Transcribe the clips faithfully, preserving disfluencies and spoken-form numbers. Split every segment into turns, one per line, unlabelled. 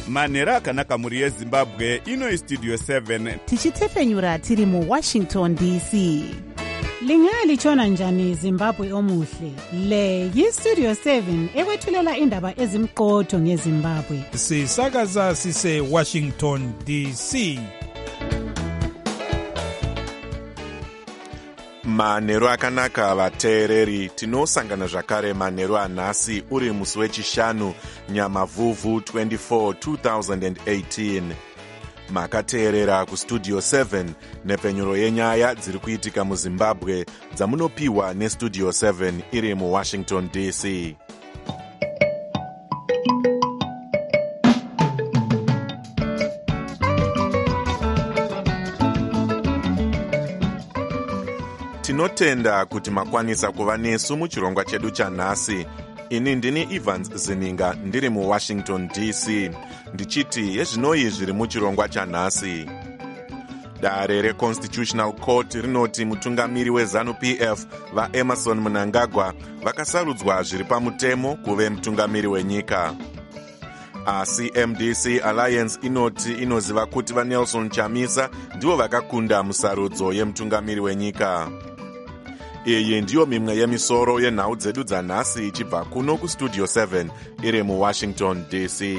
manhero akanaka mhuri yezimbabwe. ino istudio seven
tichitefenyura tiri muwashington D C.
Lingalitshona njani Zimbabwe omuhle? Le yistudio seven ekwethulela indaba ezimqotho ngeZimbabwe.
Sisakaza sise Washington D C.
Manhero akanaka vateereri, tinosangana zvakare manhero anhasi uri musi wechishanu Nyamavhuvhu twenty-four two thousand eighteen. Makateerera kustudio seven nepfenyuro yenyaya dziri kuitika muZimbabwe dzamunopiwa nestudio seven iri muWashington D C. Tinotenda kuti makwanisa kuva nesu muchirongwa chedu chanhasi. Ini ndini Evans Zininga ndiri muWashington D C. Ndichiti yezvinoi zviri muchirongwa chanhasi. Dare reConstitutional Court rinoti mutungamiri weZanu-P F vaEmerson Mnangagwa vakasarudzwa zviri pamutemo kuve mutungamiri wenyika. Asi M D C Alliance inoti inoziva kuti vaNelson Chamisa ndivo vakakunda musarudzo yemutungamiri wenyika. Iyi ndiyo mimwe yemisoro yenhau dzedu dzanhasi ichibva kuno kustudio seven iri muWashington D C.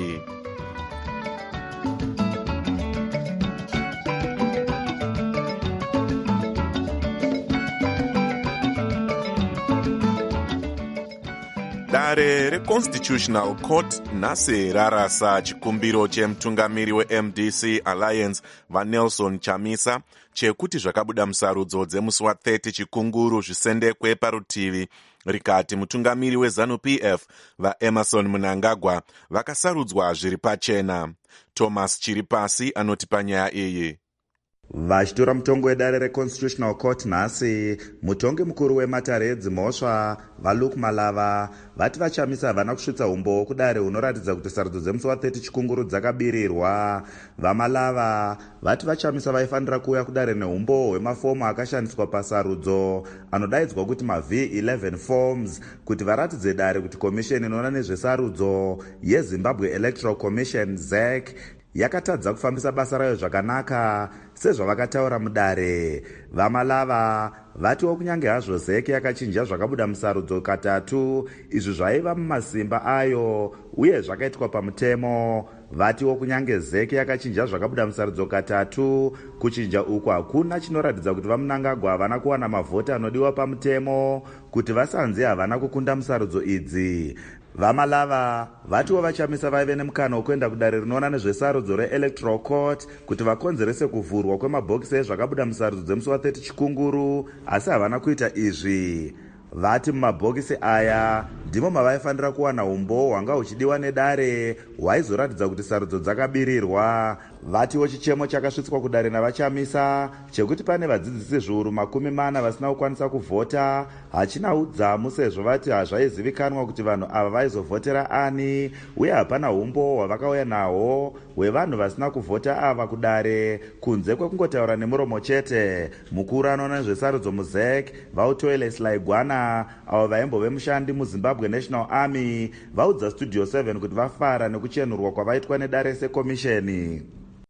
Dare reConstitutional Court nhasi rarasa chikumbiro chemutungamiri weM D C Alliance vaNelson Chamisa chekuti zvakabuda musarudzo dzemusi wa-thirty chikunguru zvisendekwe parutivi, rikati mutungamiri weZanu-P F vaEmerson Mnangagwa vakasarudzwa zviri pachena. Thomas Chiripasi anoti panyaya iyi.
Vachitora mutongo wedare reConstitutional Court nhasi, mutongi mukuru wematare edzimhosva vaLuke Malava vati vaChamisa havana kusvitsa umbo kudare hunoratidza kuti sarudzo dzemusi wa-thirty chikunguru dzakabirirwa. VaMalava vati vaChamisa vaifanira kuuya kudare neumbo hwemafomu akashandiswa pasarudzo anodaidzwa kuti ma-V eleven forms kuti varatidze dare kuti komisheni inoona nezvesarudzo yeZimbabwe Electoral Commission Z E C yakatadza kufambisa basa rayo zvakanaka sezvavakataura mudare. VaMalava vatiwo kunyange hazvo Z E C yakachinja zvakabuda musarudzo katatu, izvi zvaiva mumasimba ayo uye zvakaitwa pamutemo. Vatiwo kunyange Z E C yakachinja zvakabuda musarudzo katatu, kuchinja uku hakuna chinoratidza kuti vaMnangagwa havana kuwana mavhoti anodiwa pamutemo kuti vasanzi havana kukunda musarudzo idzi. VaMalava vatiwo vaChamisa vaive nemukana wekuenda kudare rinoona nezvesarudzo reElectoral Court kuti vakonzerese kuvhurwa kwemabhokisi ezvakabuda musarudzo dzemusi wa-thirty chikunguru, asi havana kuita izvi. Vati mumabhokisi aya ndimo mavaifanira kuwana umbo hwanga huchidiwa nedare hwaizoratidza kuti sarudzo dzakabirirwa. Vatiwo chichemo chakasvitswa kudare navaChamisa chekuti pane vadzidzisi zviuru makumi mana vasina kukwanisa kuvhota hachina udzamu, sezvo vati hazvaizivikanwa kuti vanhu ava vaizovhotera ani, uye hapana umbo hwavakauya nahwo hwevanhu vasina kuvhota ava kudare kunze kwekungotaura nemuromo chete. Mukuru anoona nezvesarudzo muZ E C vaUtoile Selaigwana avo vaimbove mushandi muZimbabwe National Army vaudza studio seven kuti vafara nekuchenurwa kwavaitwa nedare sekomisheni.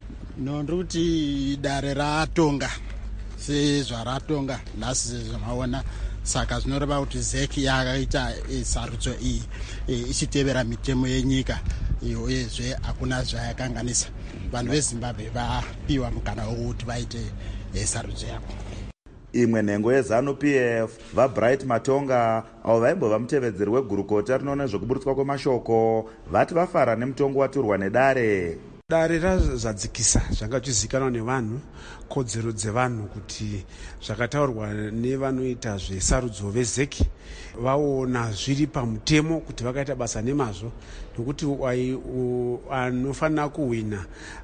No, ndikuti dare ratonga sezvaratonga nhasi zvamaona, saka zvinoreva kuti Z E C yakaita sarudzo iyi ichitevera mitemo yenyika uyezve hakuna zvayakanganisa. Vanhu veZimbabwe vapiwa mukana wekuti vaite sarudzo yavo.
Imwe nhengo yeZanu-P F vaBright Matonga avo vaimbova mutevedzeri wegurukota rinoona zvekuburutswa kwemashoko vati vafara nemutongo waturwa nedare.
Dare razadzikisa zvanga zvizivikanwa nevanhu, kodzero dzevanhu kuti zvakataurwa nevanoita zvesarudzo veZ E C vaona zviri pamutemo kuti vakaita basa nemazvo, nokuti anofanira kuwina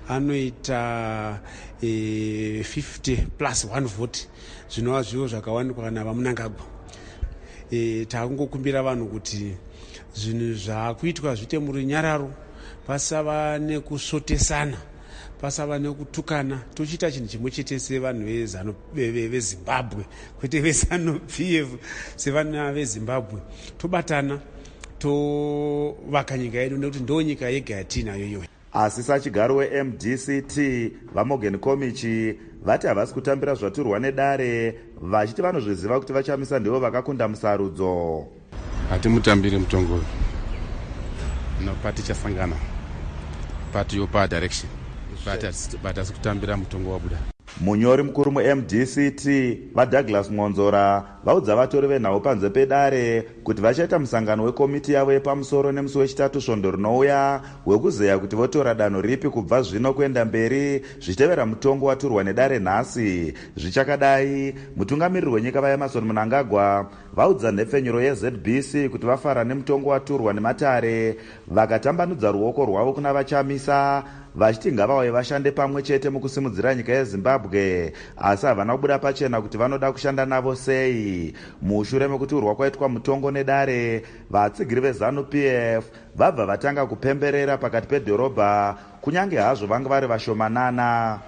anoita e, fifty plus one vote zvinova zviro zvakawanikwa navaMnangagwa. E, takungokumbira vanhu kuti zvinhu zvakuitwa zviite murunyararo, pasava nekusotesana, pasava nekutukana, tochiita chinhu chimwe chete sevanhu veZimbabwe, kwete veZanu-P F, sevana veZimbabwe tobatana tovaka nyika yedu, nekuti ndo nyika yega yatinayo iyoyo.
asi sachigaro we-M D C T vaMorgan Komichi vati havasi kutambira zvaturwa nedare, vachiti vanozviziva kuti vachamisa ndivo vakakunda musarudzo.
Hatimutambiri mutongo no party chasangana party yopa direction but asi kutambira mutongo wabuda.
Munyori mukuru mu-M D C T vaDouglas Mwonzora vaudza vatori venhau panze pedare kuti vachaita musangano wekomiti yavo yepamusoro nemusi wechitatu svondo rinouya wekuzeya kuti votora danho ripi kubva zvino kuenda mberi zvichitevera mutongo waturwa nedare nhasi. Zvichakadai, mutungamiriri wenyika vaEmerson Mnangagwa vaudza nhepfenyuro yeZ B C kuti vafara nemutongo waturwa nematare, vakatambanudza ruoko rwavo kuna vachamisa vachiti ngavauye vashande pamwe chete mukusimudzira nyika yeZimbabwe, asi havana kubuda pachena kuti vanoda kushanda navo sei. Mushure mekuturwa kwaitwa mutongo nedare, vatsigiri veZanu-P F vabva vatanga kupemberera pakati pedhorobha, kunyange hazvo vange vari vashomanana.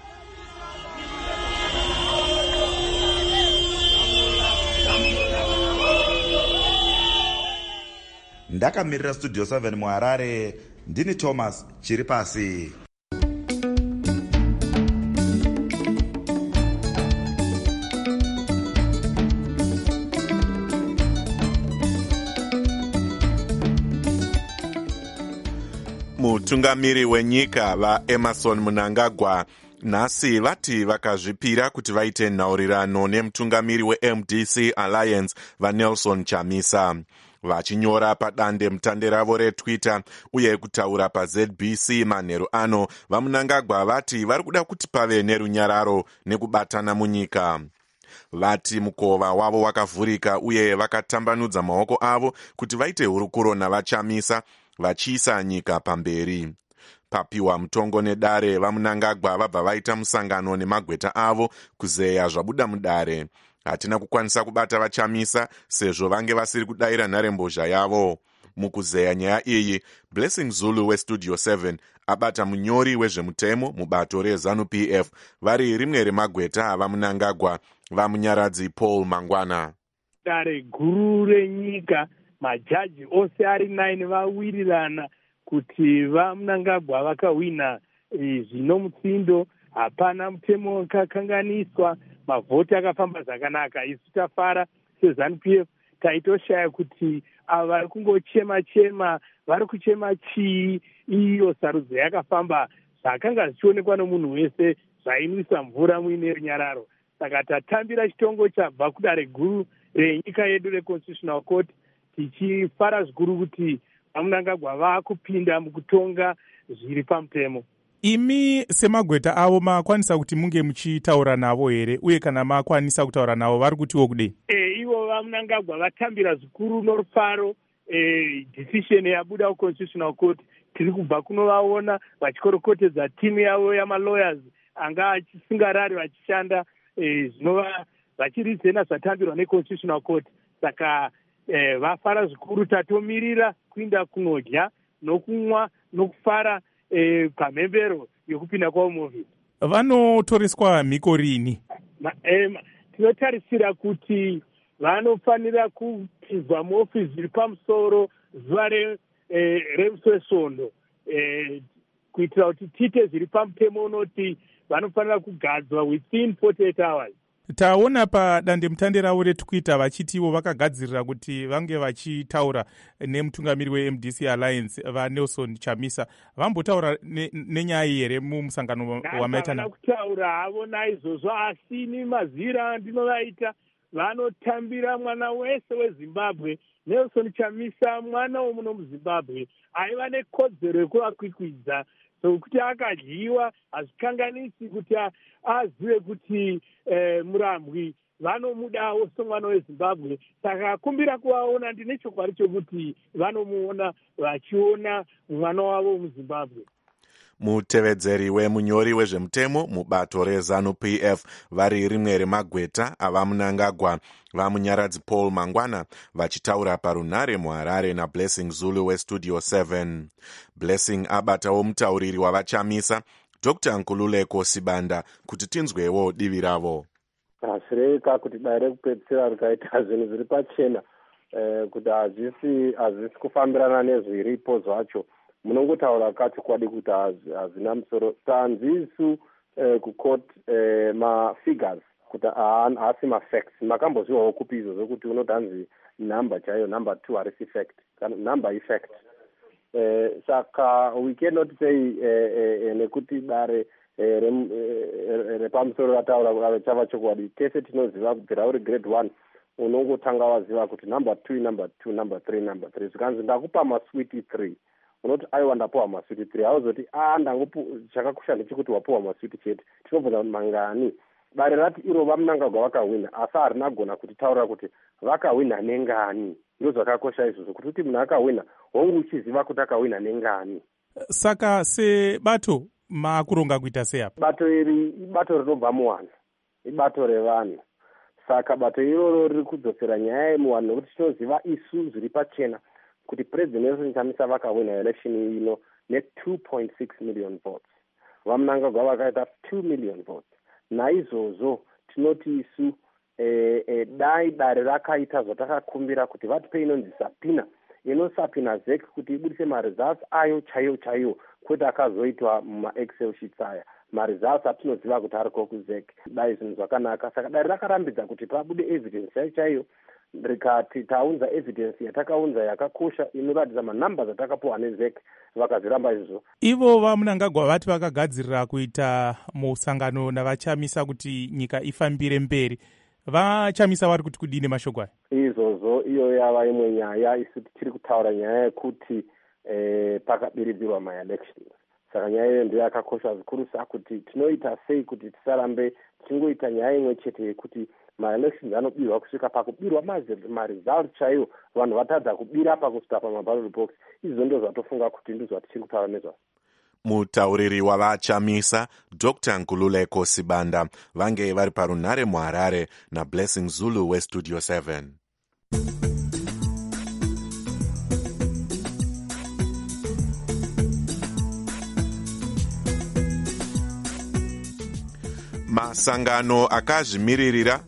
Ndakamirira Studio seven muHarare, ndini Thomas Chiripasi.
Mutungamiri wenyika vaEmerson Mnangagwa nhasi vati vakazvipira kuti vaite nhaurirano nemutungamiri weM D C Alliance vaNelson Chamisa. Vachinyora padande mutande ravo reTwitter uye kutaura paZ B C manheru ano, vaMnangagwa vati vari kuda kuti pave nerunyararo nekubatana munyika. Vati mukova wavo wakavhurika uye vakatambanudza maoko avo kuti vaite hurukuro navachamisa vachiisa nyika pamberi. Papiwa mutongo nedare, vaMnangagwa vabva vaita musangano nemagweta avo kuzeya zvabuda mudare. Hatina kukwanisa kubata vachamisa sezvo vange vasiri kudayira nharembozha yavo. Mukuzeya nyaya iyi, Blessing Zulu weStudio seven abata munyori wezvemutemo mubato reZanu-P F vari rimwe remagweta avaMnangagwa, vamunyaradzi Paul Mangwana.
Dare guru renyika, majaji ose ari nine vawirirana kuti vaMnangagwa vakahwina zvino mutsindo, hapana mutemo wakakanganiswa, mavhoti akafamba zvakanaka. Isu tafara seZanu-P F taitoshaya kuti ava vari kungochema chema, vari kuchema chii, iyo sarudzo yakafamba zvakanga zvichionekwa nomunhu wese, zvainwisa mvura muine runyararo. Saka tatambira chitongo chabva kudare guru renyika yedu reConstitutional Court, tichifara zvikuru kuti vaMnangagwa vaakupinda mukutonga zviri pamutemo.
Imi semagweta avo makwanisa kuti munge muchitaura navo here, uye kana makwanisa kutaura navo vari kutiwo kudei?
E, ivo vaMnangagwa vatambira zvikuru norufaro e, decision yabuda kuConstitutional Court. Tiri kubva kunovaona vachikorokotedza timu yavo yamalawyers anga achisingarari vachishanda e, zvinova vachirizena zvatambirwa neConstitutional Court. Saka e, vafara zvikuru, tatomirira kuinda kunodya nokumwa nokufara E, pamhembero yokupinda kwavo muofisi.
Vanotoreswa mhiko rini?
E, tinotarisira kuti vanofanira kupinzwa muofisi zviri pamusoro zuva e, remusi wesvondo, e, kuitira kuti tite zviri pamutemo unoti vanofanira kugadzwa within forty-eight hours.
Taona padande mutande ravo reTwitter vachitiwo vakagadzirira kuti vange vachitaura nemutungamiri weM D C Alliance vaNelson Chamisa. Vambotaura nenyaya iyi here mumusangano wamaita navo?
Kutaura havo naizvozvo, asi ni mazira ndinovaita vanotambira mwana wese weZimbabwe. Nelson Chamisa mwana womuno muZimbabwe aiva nekodzero yekuvakwikwidza, sokuti akadyiwa hazvikanganisi kuti azive kuti eh, murambwi vanomudawo somwana weZimbabwe. Saka akumbira kuvaona, ndine chokwadi chokuti vanomuona vachiona mwana wavo muZimbabwe.
Mutevedzeri wemunyori wezvemutemo mubato reZanu-P F vari rimwe remagweta avaMnangagwa, vamunyaradzi Paul Mangwana vachitaura parunhare muHarare naBlessing Zulu weStudio seven. Blessing abatawo mutauriri wavachamisa Doctor Nkululeko Sibanda kuti tinzwewo divi ravo.
Hasireka kuti dare rekupedzisira rikaita zvinhu zviri pachena, eh, kuti hazvisi hazvisi kufambirana nezviripo zvacho. munongotaura kachokwadi kuti hazvina musoro. Tanzisu eh, kukot eh, mafigures kuti haasi mafacts. Makambozviwawo kupi izvozvo kuti unotanzi number chaiyo, number two harisi fact, number effect. Eh, saka we cannot say eh, eh, nekuti dare eh, repamusoro rataura chava chokwadi. Tese tinoziva kubvira uri grade one unongotanga waziva kuti number two number two number three number three. Zvikanzi ndakupa maswiti three, unoti aiwa ndapuwa maswiti three. Hauzoti ah ndangopu chakakosha ndechekuti wapuwa maswiti chete. Tinobvunza kuti mangani. Dare rati iro vamunangagwa vakawina, asi harinagona kuti taura kuti vakawina nengani. Ndozvakakosha izvozvo kuti kuti munhu akawina hongu uchiziva kuti akawina nengani.
Saka sebato makuronga kuita sei apa?
Bato iri ibato rinobva muwanhu, ibato revanhu. Saka bato iroro riri kudzosera nyaya yemuwanhu nekuti tinoziva isu zviri pachena kuti President Nelson Chamisa vakawina election ino ne two point six million votes. Vamunangagwa vakaita two million votes. Naizvozvo tinoti isu eh, eh, dai dare rakaita zvatakakumbira kuti vatipe inonzi sapina inosapina Z E C kuti ibudise maresults ayo chaiyo chaiyo kwete akazoitwa muma-excel sheets aya. Maresults atinoziva kuti ariko ku-Z E C. Dai zvinhu zvakanaka. Saka dare rakarambidza kuti pabude evidence chaiyo chaiyo, rikati taunza evidence yatakaunza yakakosha inoratidza manumbers atakapuwa ne-Z E C, vakazviramba izvozvo.
Ivo vamunangagwa vati vakagadzirira kuita musangano navachamisa kuti nyika ifambire mberi. Vachamisa vari kuti kudini mashoko aya?
Izvozvo iyo yava imwe nyaya. Isu tichiri kutaura nyaya yekuti eh, pakabiridzirwa ma-elections. Saka nyaya iyo ndiyo yakakosha zvikuru sakuti tinoita sei kuti tisarambe tichingoita nyaya imwe chete yekuti ma-elections anobirwa kusvika pakubirwa maresults chaiwo vanhu vatadza kubira pakusvika pamaballot box. Izvo ndo zvatofunga kuti ndizvo zvatichiri kutaura nezvazvo.
Mutauriri wavachamisa Doctor Nkululeko Sibanda vange vari parunhare muHarare naBlessing Zulu weStudio seven. Masangano akazvimiririra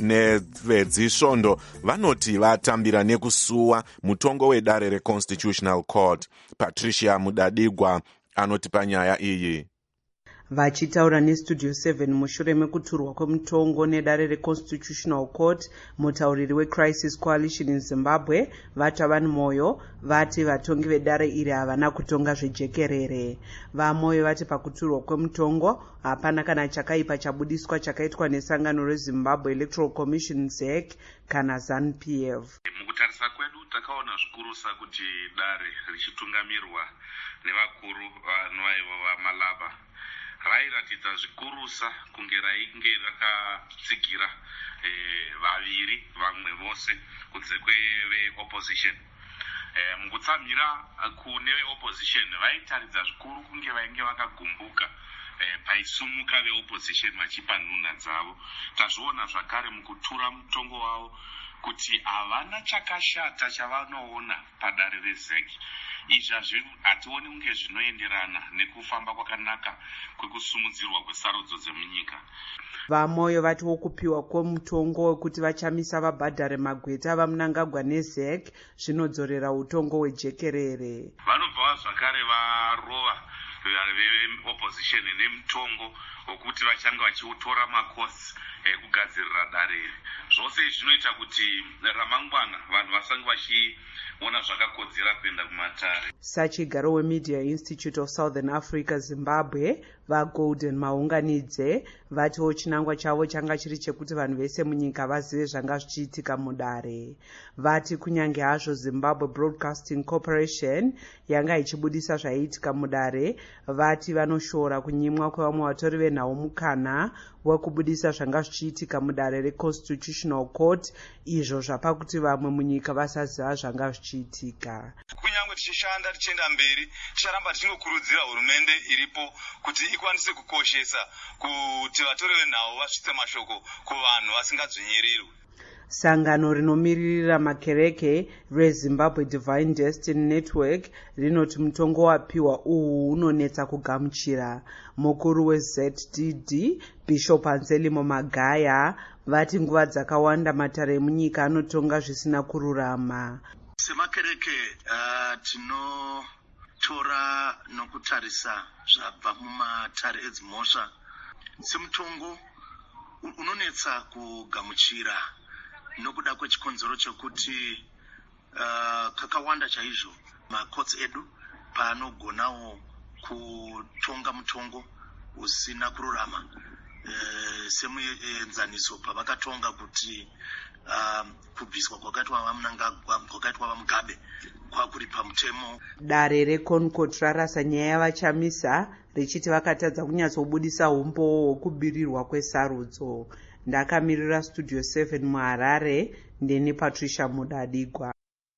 nevezvisvondo vanoti vatambira nekusuwa mutongo wedare reConstitutional Court. Patricia Mudadigwa anoti panyaya iyi.
Vachitaura neStudio seven mushure mekuturwa kwemutongo nedare reConstitutional Court, mutauriri weCrisis Coalition in Zimbabwe Vatavan Moyo vati vatongi vedare iri havana kutonga zvejekerere. VaMoyo vati pakuturwa kwemutongo hapana kana chakaipa chabudiswa chakaitwa nesangano reZimbabwe Electoral Commission Z E C kana ZANU P F.
Mukutarisa kwedu takaona zvikurusa kuti dare richitungamirwa nevakuru vanova vaMalava rairatidza zvikurusa kunge rainge rakatsigira eh, vaviri vamwe vose kunze kweveopposition. Eh, mukutsamira kune veopposition vaitaridza zvikuru kunge vainge vakagumbuka eh, paisumuka veopposition vachipa nhunha dzavo. Tazviona zvakare mukutura mutongo wavo kuti havana chakashata chavanoona padare reZ E C. Izvi hationi kunge zvinoenderana nekufamba kwakanaka kwekusumudzirwa kwesarudzo dzemunyika.
VaMoyo vatiwo kupiwa kwemutongo wekuti vachamisa vabhadhare magweta vamunangagwa neZ E C zvinodzorera utongo hwejekerere.
Vanobva zvakare varova veopposition nemutongo wekuti vachange vachiutora makosi ekugadzirira dare iri. Zvose zvinoita kuti ramangwana vanhu vasange vachiona zvakakodzera kuenda kumatare.
Sachigaro weMedia Institute of Southern Africa Zimbabwe vaGolden Maunganidze vatiwo chinangwa chavo changa chiri chekuti vanhu vese munyika vazive zvanga zvichiitika mudare. Vati kunyange hazvo Zimbabwe Broadcasting Corporation yanga ichibudisa zvaiitika mudare, vati vanoshora kunyimwa kwevamwe vatori venhau mukana wekubudisa zvanga zvichiitika mudare reConstitutional Court, izvo zvapa kuti vamwe munyika vasaziva zvanga zvichiitika.
Kunyange tichishanda tichienda mberi, ticharamba tichingokurudzira hurumende iripo kuti ikwanise kukoshesa kuti vatori venhau vasvitse mashoko kuvanhu vasingadzvinyirirwi.
Sangano rinomiririra makereke reZimbabwe Divine Destiny Network rinoti mutongo wapiwa uhu unonetsa kugamuchira. Mukuru weZ D D Bishop Anselmo Magaya vati nguva dzakawanda matare emunyika anotonga zvisina kururama.
Semakereke uh, tino tora nokutarisa zvabva mumatare edzimhosva semutongo unonetsa kugamuchira nokuda kwechikonzero chekuti uh, kakawanda chaizvo makotsi edu paanogonawo kutonga mutongo usina kururama uh, semuenzaniso pavakatonga kuti uh, kubviswa kwakaitwa vamunangagwa kwakaitwa vamugabe kwakuri pamutemo.
Dare reConcord rarasa nyaya yavachamisa richiti vakatadza kunyatsobudisa umbo hwokubirirwa kwesarudzo. Ndakamirira Studio seven muHarare, ndini Patricia Mudadigwa.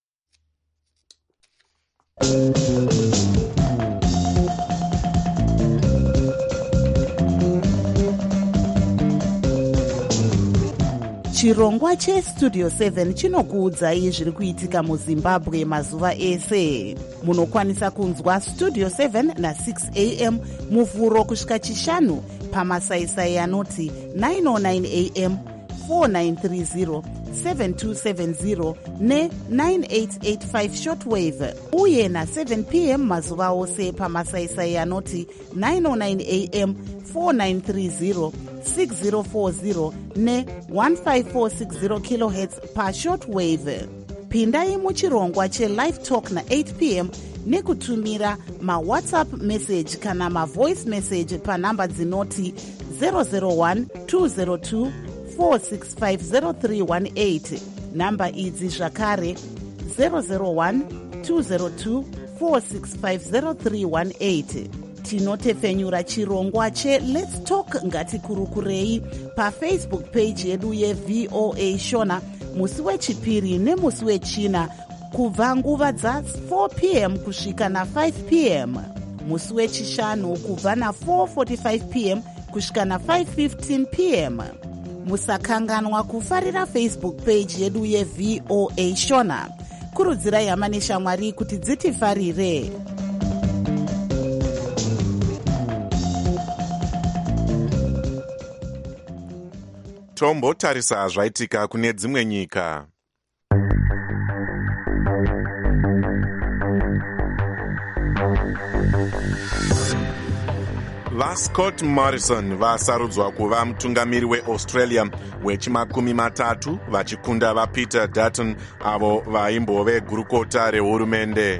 Chirongwa cheStudio seven chinokuudzai zviri kuitika muZimbabwe mazuva ese. Munokwanisa kunzwa Studio seven na six a m muvhuro kusvika chishanu pamasaisai anoti nine oh nine a m, four nine three zero, seven two seven zero ne nine eight eight five shortwave, uye na seven p m mazuva ose pamasaisai anoti nine oh nine a m, four nine three zero, six zero four zero ne one five four six zero kilohertz pa shortwave. Pindai muchirongwa cheLive Talk na eight p m nekutumira mawhatsapp message kana mavoice message panhamba dzinoti zero zero one two zero two four six five zero three one eight. Namba idzi zvakare zero zero one two zero two four six five zero three one eight. Tinotefenyura chirongwa che Let's Talk ngatikurukurei pafacebook page yedu yeV O A Shona musi wechipiri nemusi wechina kubva nguva dza four p m kusvika na five p m, musi wechishanu kubva na four forty-five p m kusvika na five fifteen p m. Musakanganwa kufarira Facebook page yedu yeV O A Shona. Kurudzirai hama neshamwari kuti dzitifarire.
Tombotarisa zvaitika kune dzimwe nyika. VaScott Morrison vasarudzwa kuva mutungamiri weAustralia wechimakumi matatu vachikunda vaPeter Dutton avo vaimbove gurukota rehurumende.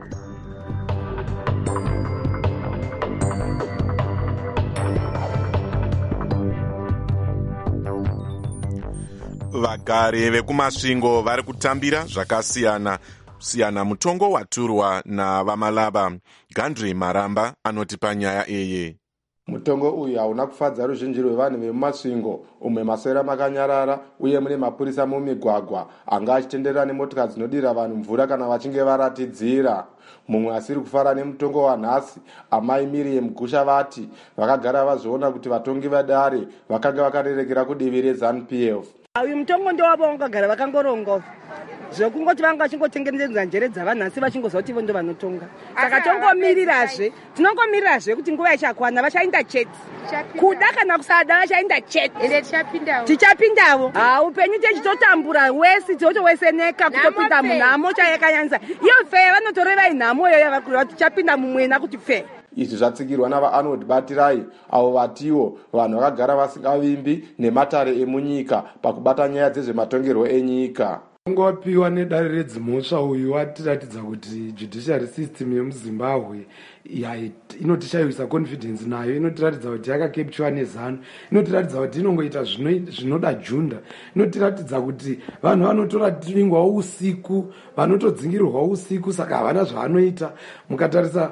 Vagari vekumasvingo vari kutambira zvakasiyana siyana mutongo waturwa navamalava. Gandri Maramba anoti panyaya iyi.
Mutongo uyu hauna kufadza ruzhinji rwevanhu vemumasvingo, umwe masora makanyarara uye mune mapurisa mumigwagwa anga achitenderera nemotokari dzinodira vanhu mvura kana vachinge varatidzira. Mumwe asiri kufara nemutongo wanhasi, amai Miriam Gusha vati vakagara vazviona kuti vatongi vedare vakanga vakarerekera kudivi reZANU P F.
Uyu mutongo ndowavo vangagara vakangoronga zvekungoti vanga vachingotengenedza njere dzavanhu asi vachingozoti vo ndo vanotonga. Saka tongomirirazve, tinongomirirazve kuti nguva ichakwana vachaenda chete. Kuda kana kusada vachaenda chete. Ende tichapindawo. Tichapindawo. Ha, upenyu techitotambura wesi totoweseneka kutopinda munhamo chayakanyanisa. Iyo fe vanotoreva inhamo yoyo vakuru vati tichapinda mumwena kuti fe.
Izvi zvatsigirwa navaArnold Batirai avo vatiwo vanhu vakagara vasingavimbi nematare emunyika pakubata nyaya dzezvematongerwo enyika.
Ngopiwa nedare redzimhosva uyu watiratidza kuti judiciary system yemuZimbabwe inotishayisa confidence nayo, inotiratidza kuti yakakepchwa neZANU, inotiratidza kuti inongoita zvinoda junda, inotiratidza kuti vanhu vanotoratingwa usiku, vanotodzingirwa usiku, saka havana zvavanoita. Mukatarisa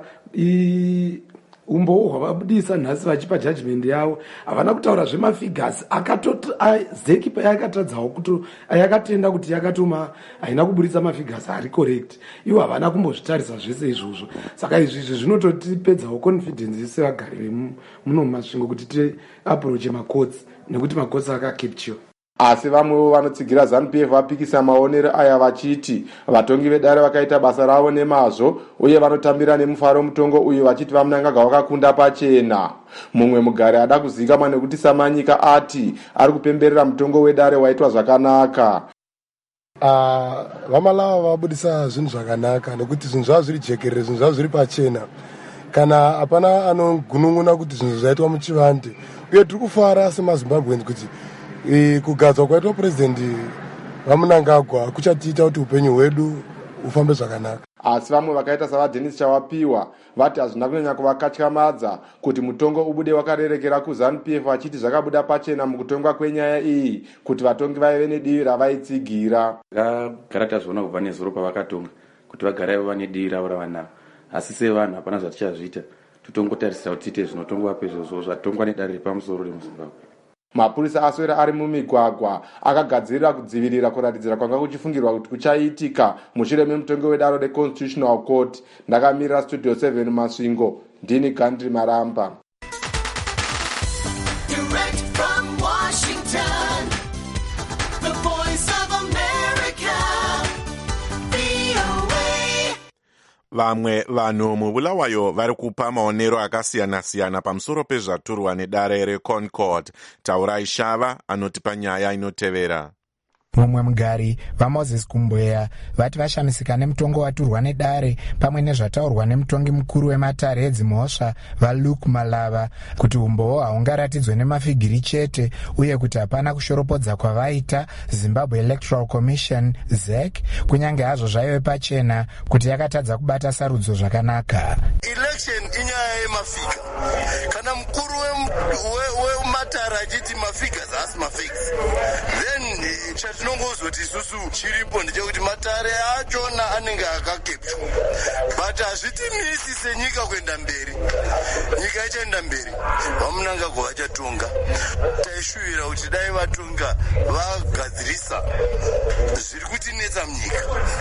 umbowo hwavabudisa nhasi vachipa judgment yavo, havana kutaura zvemafigures zeki payakatadzawo kuti yakatenda kuti yakatoma haina kubudisa mafigures ari correct, ivo havana kumbozvitarisa zvese izvozvo. Saka izvi zvinototipedzawo confidence sevagari vemuno mumasvingo kuti tiapproache makotsi nekuti makotsi akakepchiwa.
Asi vamwewo vanotsigira ZANU P F vapikisa maonero aya vachiti vatongi vedare vakaita basa ravo nemazvo uye vanotambira nemufaro mutongo uyu vachiti vamunangagwa vakakunda pachena. Mumwe mugari ada kuzikamwa nekuti samanyika ati ari kupemberera mutongo wedare waitwa zvakanaka.
uh, vamalava vabudisa zvinhu zvakanaka nekuti zvinhu zvava zviri jekerere, zvinhu zvava zviri pachena, kana hapana anogunun'una kuti zvinhu zvaitwa muchivande. Uye tiri kufara semazimbabweans kuti e, kugadzwa kwaitwa purezidendi vaMnangagwa kuchatiita kuti upenyu hwedu ufambe zvakanaka.
Asi vamwe vakaita savaDenis Chawapiwa vati hazvina kunyanya kuvakatyamadza kuti mutongo ubude wakarerekera kuZANU-P F vachiti zvakabuda pachena mukutongwa kwenyaya iyi kuti vatongi vaive nedivi ravaitsigira.
Takagara tazviona kubva nezuro pavakatonga kuti vagara ivo vane divi ravo ravanavo, asi sevanhu hapana zvatichazviita, totongotarisira kuti tiite zvinotongwa pezvozvo zvatongwa nedare repamusoro remuZimbabwe.
Mapurisa aswera ari mumigwagwa akagadzirira kudzivirira kuratidzira kwanga kuchifungirwa kuti kuchaitika mushure memutongo wedare reConstitutional Court. Ndakamirira Studio seven Masvingo, ndini Gandhi Maramba.
Direct from Washington, the voice of America, V O A.
Vamwe vanhu mubulawayo vari kupa maonero akasiyana-siyana pamusoro pezvaturwa nedare reConcord. Taurai Shava anotipa nyaya inotevera.
Mumwe mugari vaMoses Kumbweya vati vashamisika nemutongo waturwa nedare pamwe nezvataurwa nemutongi mukuru wematare edzimhosva vaLuke Malava kuti umbowo haungaratidzwe nemafigiri chete uye kuti hapana kushoropodza kwavaita Zimbabwe Electoral Commission Z E C kunyange hazvo zvaive pachena kuti yakatadza kubata sarudzo zvakanaka.
Election inyaya yemafiga. Kana mukuru wematare achiti mafigures haasi mafigures, then chatinongozoti isusu chiripo ndechekuti matare achona anenge akakepchwa, but hazvitimisi senyika kuenda mberi. Nyika ichaenda mberi, vaMnangagwa vachatonga. Taishuvira kuti dai vatonga vagadzirisa zviri kutinetsa munyika,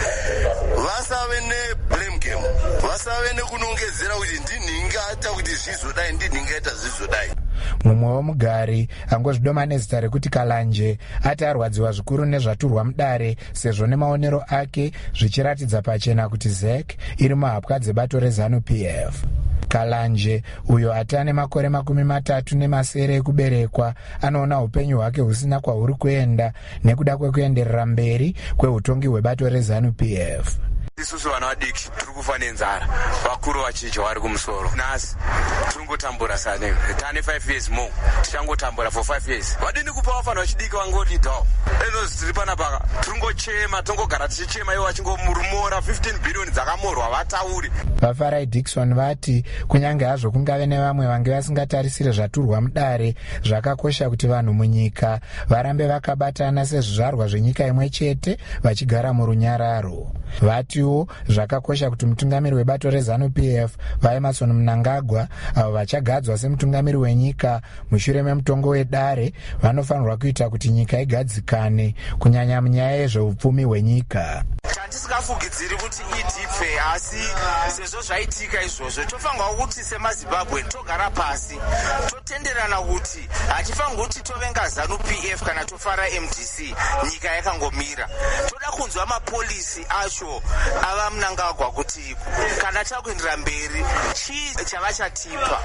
vasave neblame game, vasave nekunongedzera kuti ndinhingata kuti zvizodai, ndinhingaita zvizodai.
Mumwe womugari angozvidoma nezita rekuti Kalanje ati arwadziwa zvikuru nezvaturwa mudare sezvo nemaonero ake zvichiratidza pachena kuti Z E C iri muhapwa dzebato reZANU-P F. Kalanje uyo ati ane makore makumi matatu nemasere ekuberekwa anoona upenyu hwake husina kwahuri kuenda nekuda kwekuenderera mberi kweutongi hwebato reZANU-P F.
Isusu vana vadiki tiri kufa nenzara, vakuru vachidya vari kumusoro. Nhasi tiri ngotambura sane tane five years more, tichangotambura for five years. Vadini kupa vafana vachidiki vangotidhawo eno tiri panapa tiri ngochema, tongogara tichichema ivo vachingomurumora fifteen billion dzakamorwa vatauri.
Vafarai Dixon vati kunyange hazvo kungave nevamwe vange vasingatarisire zvaturwa mudare, zvakakosha kuti vanhu munyika varambe vakabatana sezvizvarwa zvenyika imwe chete vachigara murunyararo. Vatiwo zvakakosha kuti mutungamiri webato reZANU-P F vaEmmerson Mnangagwa avo vachagadzwa semutungamiri wenyika mushure memutongo wedare vanofanirwa kuita kuti nyika igadzikane kunyanya munyaya yezveupfumi hwenyika.
Tisingafugidziri kuti idipfe, asi sezvo zvaitika izvozvo tofanirwa kuti semaZimbabwe togara pasi totenderana kuti hatifanirwi kuti tovenga ZANU-P F kana tofara M D C nyika yakangomira. Toda kunzwa mapolisi acho ava Mnangagwa kuti kana takuendera mberi chii chavachatipa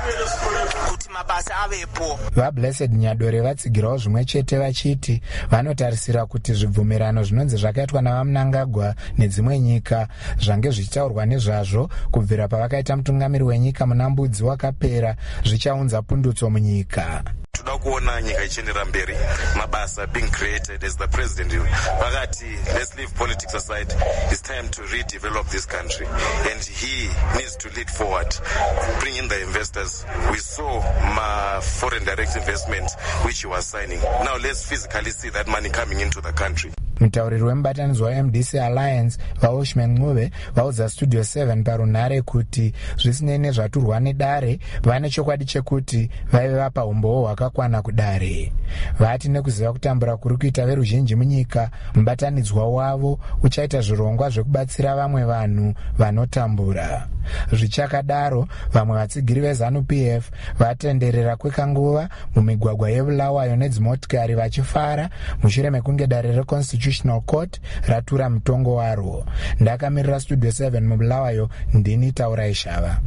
kuti mabasa avepo.
VaBlessed Nyadore vatsigirawo zvimwe chete vachiti vanotarisira kuti zvibvumirano zvinonzi zvakaitwa navaMnangagwa nedzimwe nyika zvange zvichitaurwa nezvazvo kubvira pavakaita mutungamiri wenyika muna mbudzi wakapera zvichaunza pundutso munyika.
Toda kuona nyika ichiendera mberi, mabasa being created as the president vakati let's leave politics aside, it's time to redevelop this country and he needs to lead forward, bring in the investors. We saw my foreign direct investment which he was signing. Now let's physically see that money coming into the country.
Mutauriri wemubatanidzwa weM D C Alliance vaOshman Ncube vaudza Studio seven parunhare kuti zvisinei nezvaturwa nedare vane chokwadi chekuti vaive vapa umbowo hwakakwana kudare. Vati nekuziva kutambura kuri kuita veruzhinji munyika, mubatanidzwa wavo uchaita zvirongwa zvekubatsira vamwe vanhu vanotambura. Zvichakadaro vamwe vatsigiri veZANU-P F vatenderera kwekanguva mumigwagwa yeBulawayo nedzimotikari vachifara mushure mekunge dare reConstitutional Court ratura mutongo waro. Ndakamirira Studio seven muBulawayo, ndini Taurai Shava.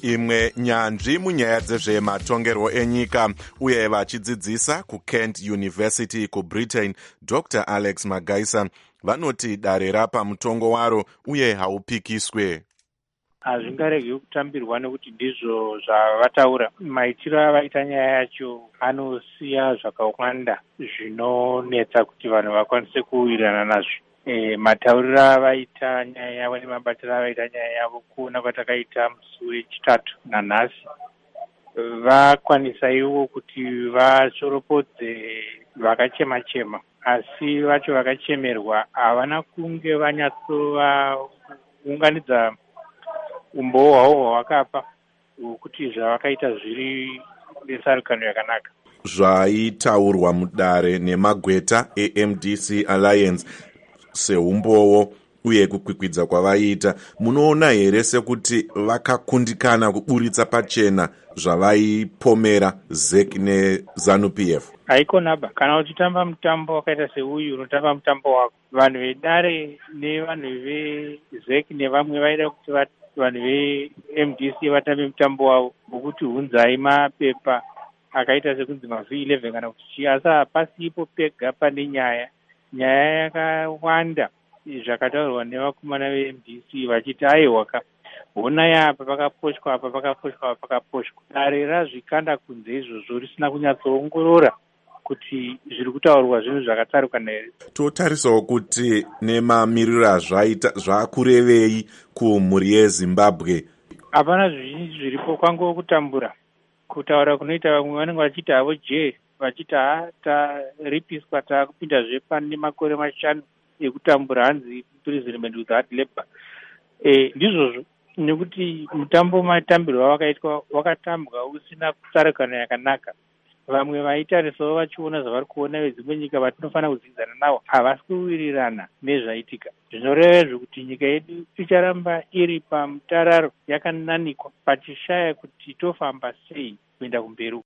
imwe nyanzvi munyaya dzezvematongerwo enyika uye vachidzidzisa kukent university kubritain dr alex magaisa vanoti dare rapa mutongo waro uye haupikiswe.
hazvingaregi kutambirwa nekuti ndizvo zvavataura. maitiro avaita nyaya yacho anosiya zvakawanda zvinonetsa kuti vanhu vakwanise kuwirirana nazvo. E, matauriro avaita nyaya yavo nemabatiro avaita nyaya yavo kuona kwatakaita musi wechitatu nanhasi vakwanisa ivo kuti vachoropodze vakachema-chema, asi vacho vakachemerwa havana kunge vanyatsovaunganidza umbowo hwavo hwavakapa hwokuti zvavakaita zviri nesarukano yakanaka.
Zvaitaurwa mudare nemagweta eM D C Alliance seumbowo uye kukwikwidza kwavaiita, munoona here sekuti vakakundikana kuburitsa pachena zvavaipomera Z E C neZANU P F?
Haikonaba, kana uchitamba mutambo wakaita seuyu unotamba mutambo wako, vanhu vedare nevanhu veZ E C nevamwe vaida kuti vanhu veM D C vatambe mutambo wavo wokuti hunzai mapepa akaita sekunzi mavhi eleven kana kuti chii, asi hapasipo pega pane nyaya nyaya yakawanda zvakataurwa nevakomana veM D C vachiti aiwaka honai apa pakaposhwa apa pakaposhwa apa pakaposhwa. Dare razvikanda kunze izvozvo risina kunyatsoongorora kuti zviri kutaurwa zvinhu zvakatsarukana here.
Totarisawo kuti nemamiriro azvaita zvakurevei kumhuri yeZimbabwe.
Hapana zvizhinji zviripo, kwangowo kutambura, kutaura kunoita vamwe vanenge vachiti havo je vachiti ha taripiswa taakupindazve pane makore mashanu ekutambura hanzi imprisonment with hard labor. E, ndizvozvo nekuti mutambo matambirwo wakaitwa wakatambwa usina kutsarukana yakanaka. Vamwe vaitarisawo vachiona zvavari kuona vedzimwe nyika vatinofanira kudzidzana navo havasi kuwirirana nezvaitika. Zvinoreva zvekuti nyika yedu icharamba iri pamutararo yakananikwa pachishaya kuti tofamba sei kuenda kumberi.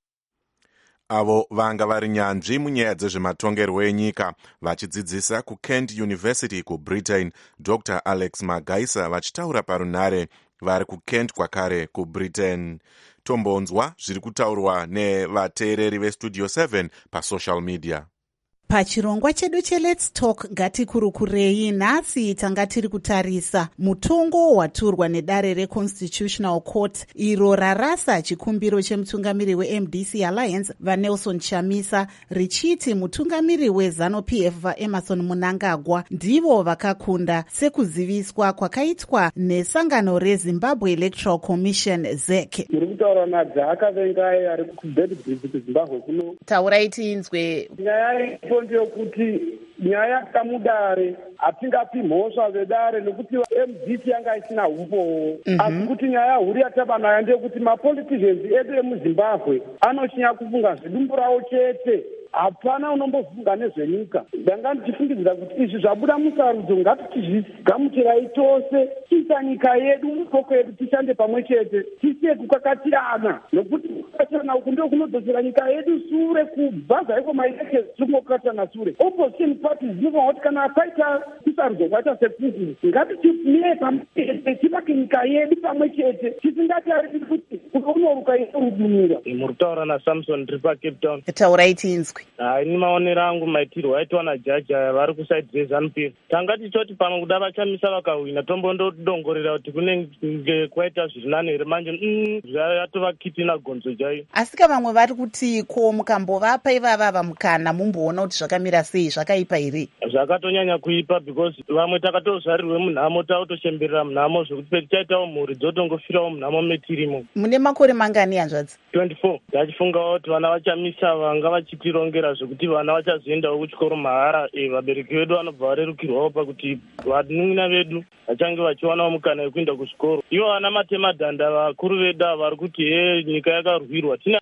Avo vanga vari nyanzvi munyaya dzezvematongerwo enyika vachidzidzisa kukent University kubritain dr Alex Magaisa vachitaura parunhare vari kukent kwakare kubritain. Tombonzwa zviri kutaurwa nevateereri vestudio seven pasocial media.
Pachirongwa chedu cheLet's Talk ngatikurukurei nhasi tanga tiri kutarisa mutongo waturwa nedare reConstitutional Court iro rarasa chikumbiro chemutungamiri weM D C Alliance vaNelson Chamisa richiti mutungamiri weZANU P F vaEmmerson Mnangagwa ndivo vakakunda sekuziviswa kwakaitwa nesangano reZimbabwe Electoral Commission Z E C.
Muri kutaura nadzakavengai ari kuBedbridge kuZimbabwe kuno.
Taurai tinzwe.
Nyaya ndeyekuti nyaya kamudare hatingapi mhosva vedare nekuti M D C yanga isina umbowo. Asi kuti nyaya huru yatava nayo ndeyekuti mapoliticians edu emuZimbabwe anochinya kufunga zvedumbu rawo chete, hapana unombofunga nezvenyika. Ndanga ndichifungidzira kuti izvi zvabuda musarudzo ngatitizvigamuchirai tose, tiisa nyika yedu mutoko yedu, tishande pamwe chete, tisiye kukakatirana, nokuti kukakatirana uku ndio kunodzosera nyika yedu sure. Kubva iko maelection tikungokakatirana sure. Opposition parties dzinofanira kuti kana paita kusarudzo kwaita sekuzi ngatitifumire pamwe chete, tivake nyika yedu pamwe chete, tisingatariri kuti unoruka inorudumira.
Muri kutaura naSamson ndiri paCape Town.
Taurai tinzwe.
Ini maonero angu maitirwo aitwa najaji aya vari kusaidi reZANU P F. Tanga tichoti pano kuda vachamisa vakahwina tombondodongorera kuti kunenge kwaita zviri nani here. Manje zvatova kitina gonzo chaiyo.
Asi ka vamwe vari kuti ko mukambovapa ivava mukana mumboona kuti zvakamira sei, zvakaipa here?
Zvakatonyanya kuipa because vamwe takatozvarirwe munhamo takutoshemberera munhamo zvokuti petichaitawo mhuri dzotongofirawo munhamo metirimo.
Mune makore mangani hanzvadzi?
twenty-four. Ndachifungawo kuti vana vachamisa vanga vachitirongera zvokuti vana vachazoendawo kuchikoro mahara. E, vabereki vedu vanobva varerukirwawo pakuti vanun'una vedu vachange vachiwanawo mukana wekuenda kuchikoro. Ivo vana matemadhanda vakuru vedu vari kuti he nyika yakarwirwa. Tina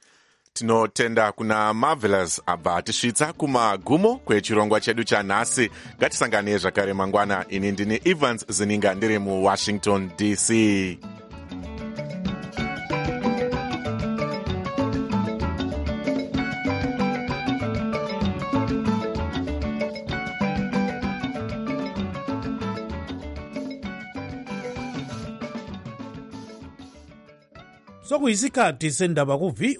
Tinotenda kuna Marvelous abva atisvitsa kumagumo kwechirongwa chedu chanhasi. Ngatisangane zvakare mangwana. Ini ndini Evans Zininga ndiri muWashington D C.
sokuyisikhathi sendaba ku-v